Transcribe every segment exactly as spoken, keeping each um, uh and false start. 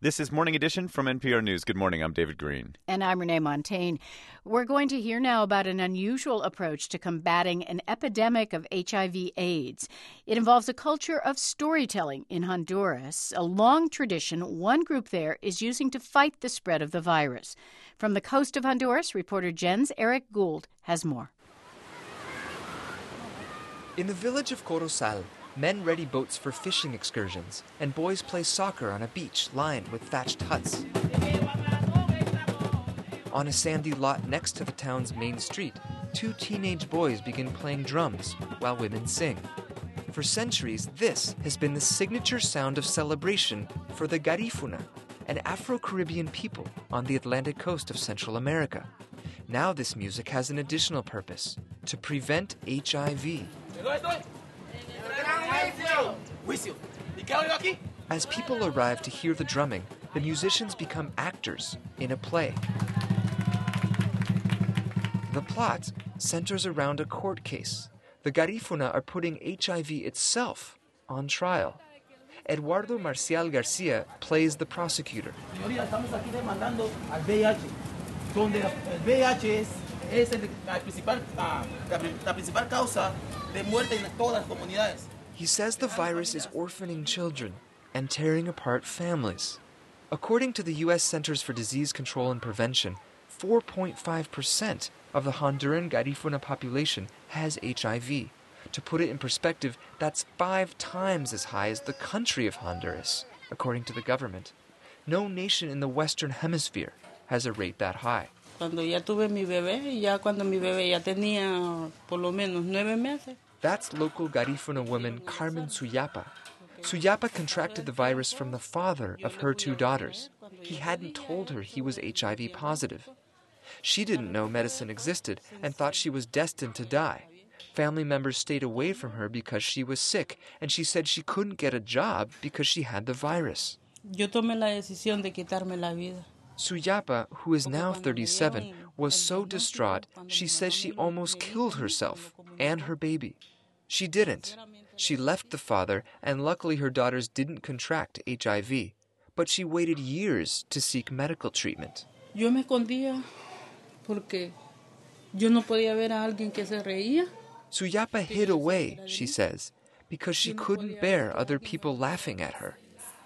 This is Morning Edition from N P R News. Good morning. I'm David Green. And I'm Renee Montaigne. We're going to hear now about an unusual approach to combating an epidemic of H I V AIDS. It involves a culture of storytelling in Honduras, a long tradition one group there is using to fight the spread of the virus. From the coast of Honduras, reporter Jen's Eric Gould has more. In the village of Corozal, men ready boats for fishing excursions, and boys play soccer on a beach lined with thatched huts. On a sandy lot next to the town's main street, two teenage boys begin playing drums while women sing. For centuries, this has been the signature sound of celebration for the Garifuna, an Afro-Caribbean people on the Atlantic coast of Central America. Now this music has an additional purpose: to prevent H I V. As people arrive to hear the drumming, the musicians become actors in a play. The plot centers around a court case. The Garifuna are putting H I V itself on trial. Eduardo Marcial Garcia plays the prosecutor. He says the virus is orphaning children and tearing apart families. According to the U S Centers for Disease Control and Prevention, four point five percent of the Honduran Garifuna population has H I V. To put it in perspective, that's five times as high as the country of Honduras, according to the government. No nation in the Western Hemisphere has a rate that high. Cuando ya tuve mi bebé, ya cuando mi bebé ya tenía por lo menos nueve meses. That's local Garifuna woman Carmen Suyapa. Suyapa contracted the virus from the father of her two daughters. He hadn't told her he was H I V positive. She didn't know medicine existed and thought she was destined to die. Family members stayed away from her because she was sick, and she said she couldn't get a job because she had the virus. Yo tomé la decisión de quitarme la vida. Suyapa, who is now thirty-seven, was so distraught she says she almost killed herself and her baby. She didn't. She left the father, and luckily her daughters didn't contract H I V. But she waited years to seek medical treatment. Yo me escondía porque yo no podía ver a alguien que se reía. Suyapa hid away, she says, because she couldn't bear other people laughing at her.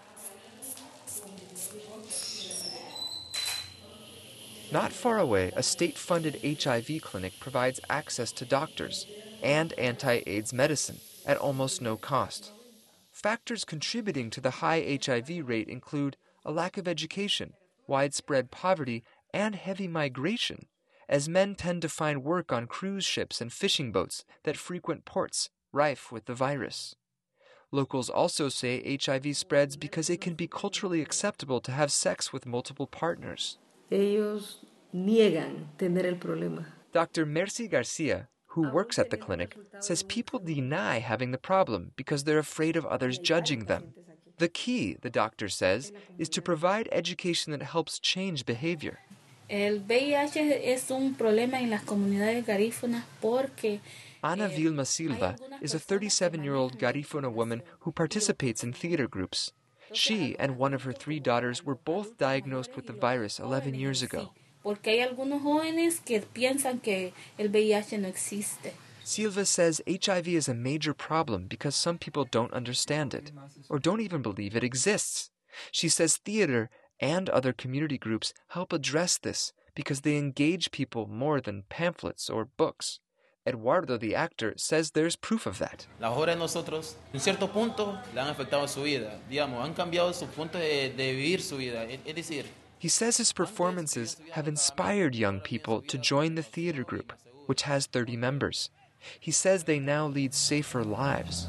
Not far away, a state-funded H I V clinic provides access to doctors and anti-AIDS medicine at almost no cost. Factors contributing to the high H I V rate include a lack of education, widespread poverty, and heavy migration, as men tend to find work on cruise ships and fishing boats that frequent ports rife with the virus. Locals also say H I V spreads because it can be culturally acceptable to have sex with multiple partners. Ellos niegan tener el problema. Doctor Mercy Garcia, who works at the clinic, says people deny having the problem because they're afraid of others judging them. The key, the doctor says, is to provide education that helps change behavior. El V I H es un problema en las comunidades garífunas porque Ana Vilma Silva is a thirty-seven-year-old Garifuna woman who participates in theater groups. She and one of her three daughters were both diagnosed with the virus eleven years ago. Porque hay algunos jóvenes que piensan que el V I H no existe. Silva says H I V is a major problem because some people don't understand it, or don't even believe it exists. She says theater and other community groups help address this because they engage people more than pamphlets or books. Eduardo, the actor, says there's proof of that. Las obras de nosotros, en cierto punto, le han afectado su vida. Digamos, han cambiado su punto de, de vivir su vida. Es decir, he says his performances have inspired young people to join the theater group, which has thirty members. He says they now lead safer lives.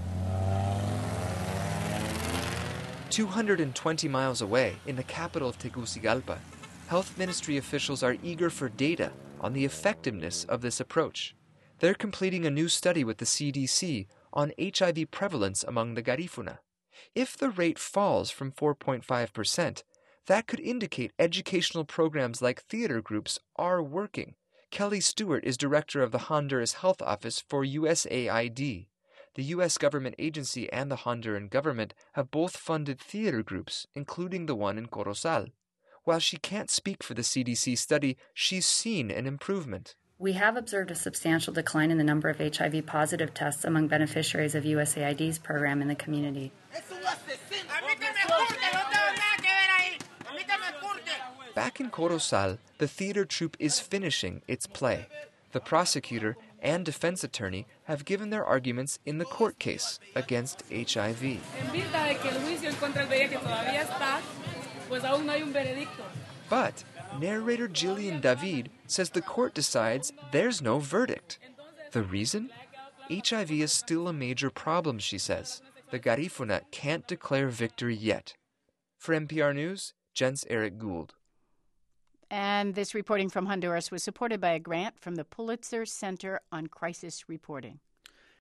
two hundred twenty miles away, in the capital of Tegucigalpa, health ministry officials are eager for data on the effectiveness of this approach. They're completing a new study with the C D C on H I V prevalence among the Garifuna. If the rate falls from four point five percent, that could indicate educational programs like theater groups are working. Kelly Stewart is director of the Honduras Health Office for U S A I D. The U S government agency and the Honduran government have both funded theater groups, including the one in Corozal. While she can't speak for the C D C study, she's seen an improvement. We have observed a substantial decline in the number of H I V-positive tests among beneficiaries of U S A I D's program in the community. Back in Corozal, the theater troupe is finishing its play. The prosecutor and defense attorney have given their arguments in the court case against H I V. But narrator Jillian David says the court decides there's no verdict. The reason? H I V is still a major problem, she says. The Garifuna can't declare victory yet. For N P R News, Jens Eric Gould. And this reporting from Honduras was supported by a grant from the Pulitzer Center on Crisis Reporting.